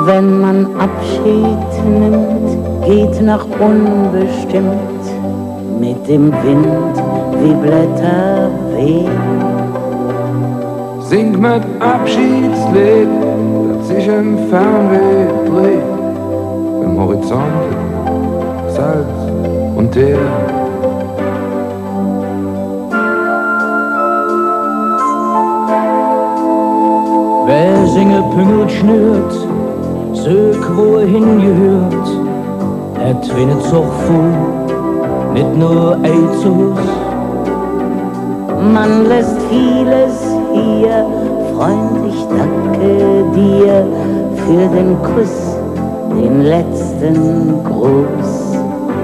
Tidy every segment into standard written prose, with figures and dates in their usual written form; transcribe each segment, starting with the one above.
Wenn man Abschied nimmt, geht nach unbestimmt, mit dem Wind wie Blätter wehen. Sing mit Abschiedslied, das sich im Fernweh dreht, im Horizont Salz und Teer. Wer singe Püngel schnürt, sög wo er hingehört, er twinnet so voll, nicht nur Eizus. Man lässt vieles hier, Freund, ich danke dir für den Kuss, den letzten Gruß.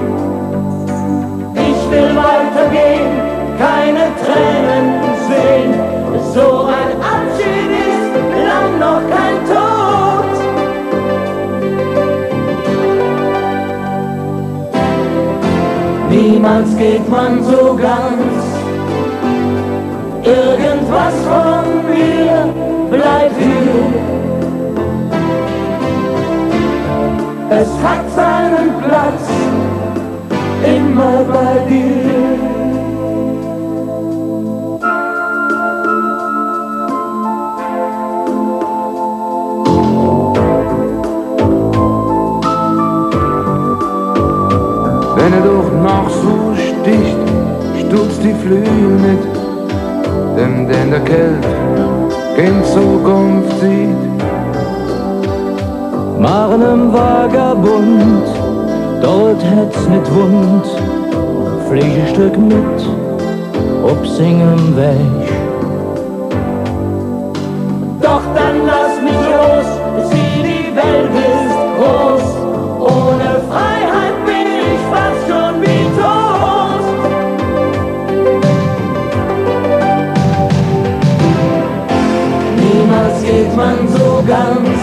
Ich will weitergehen, keine Tränen sehen, so ein Abschied ist lang noch kein Tod. Niemals geht man so ganz, irgendwas von mir bleibt hier. Es hat seinen Platz immer bei dir. Wenn er doch noch so sticht, stutzt die Flügel nicht, denn der Kälte kein Zukunft sieht. Marnem Vagabund, dort hätt's nicht wund, flieg ein Stück mit, ob singen Weg. Doch dann lass mich los, sieh, die Welt ist groß, ohne Freiheit bin ich fast schon wie tot. Niemals geht man so ganz,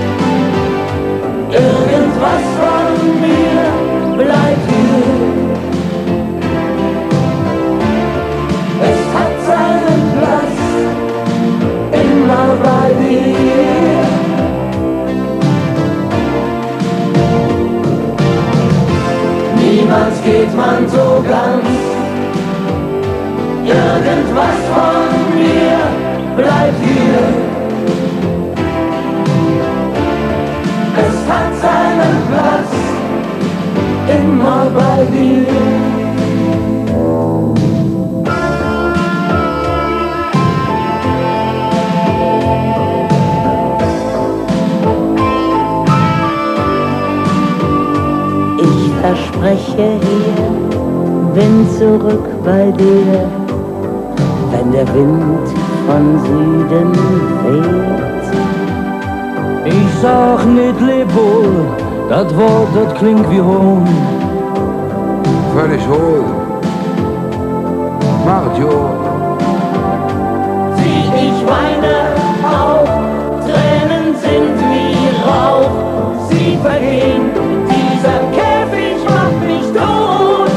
irgendwas von mir bleibt hier. Es hat seinen Platz immer bei dir. Niemals geht man so ganz, irgendwas von mir bleibt hier. Es hat seinen Platz immer bei dir. Ich verspreche hier, bin zurück bei dir, wenn der Wind von Süden weht. Ich sag nicht leb wohl, das Wort, das klingt wie Hohn. Völlig hohl, macht jo. Sieh, ich weine auch, Tränen sind wie Rauch. Sie vergehen, dieser Käfig macht mich tot.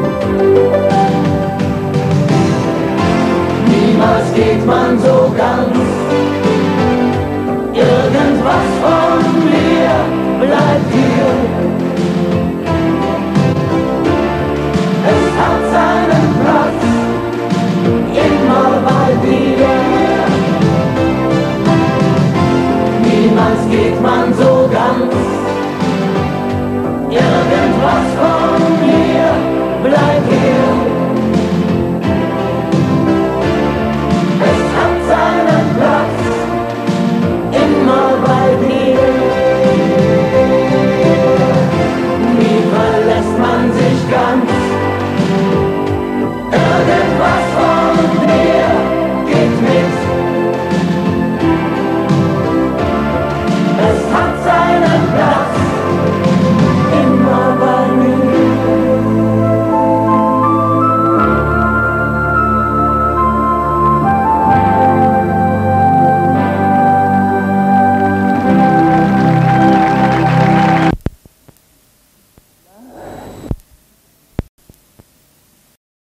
Niemals geht man so ganz,